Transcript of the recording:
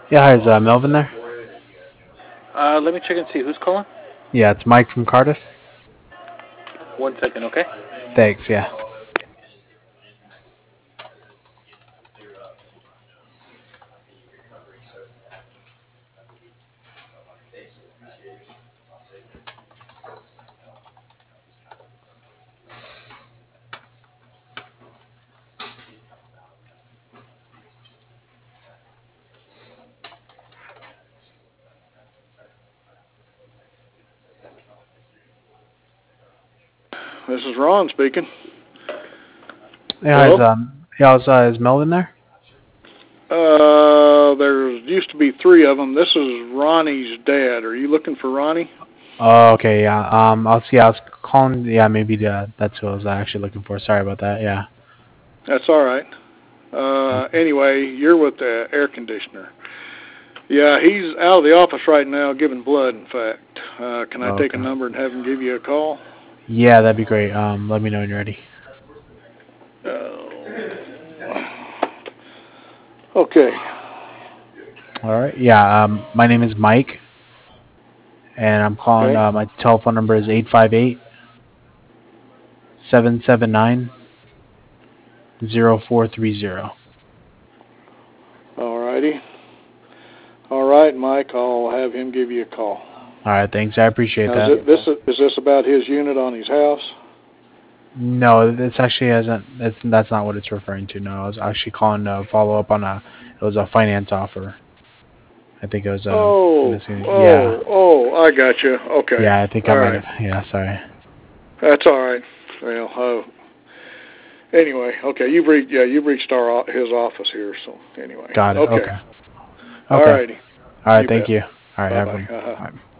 Yeah, hi, is Melvin there? Let me check and see who's calling. Yeah, it's Mike from Cardiff. 1 second, okay? Thanks, yeah. This is Ron speaking. Yeah, hi, Hello? is Melvin there? There used to be three of them. This is Ronnie's dad. Are you looking for Ronnie? Oh, okay, yeah. I was calling, yeah, maybe that's who I was actually looking for. Sorry about that, yeah. That's all right. Okay. Anyway, you're with the air conditioner. Yeah, he's out of the office right now giving blood, in fact. Can I take a Okay. number and have him give you a call? Yeah, that'd be great. Let me know when you're ready. Okay. All right, yeah, my name is Mike, and I'm calling, Okay. my telephone number is 858-779-0430. All righty. All right, Mike. I'll have him give you a call. All right, thanks. I appreciate Now, that. is this about his unit on his house? No, this actually hasn't. That's not what it's referring to. No, I was actually calling to follow up on a. It was a finance offer. I think it was Oh, missing. Yeah, I got you. Okay. yeah. I think I All might right. have. Yeah, sorry. That's all right. Well, anyway, okay. You've reached his office here. So anyway, Got it. okay. Okay. All Okay. righty. All right. You Thank bet. you. All right. Bye Have a good one. bye. All right.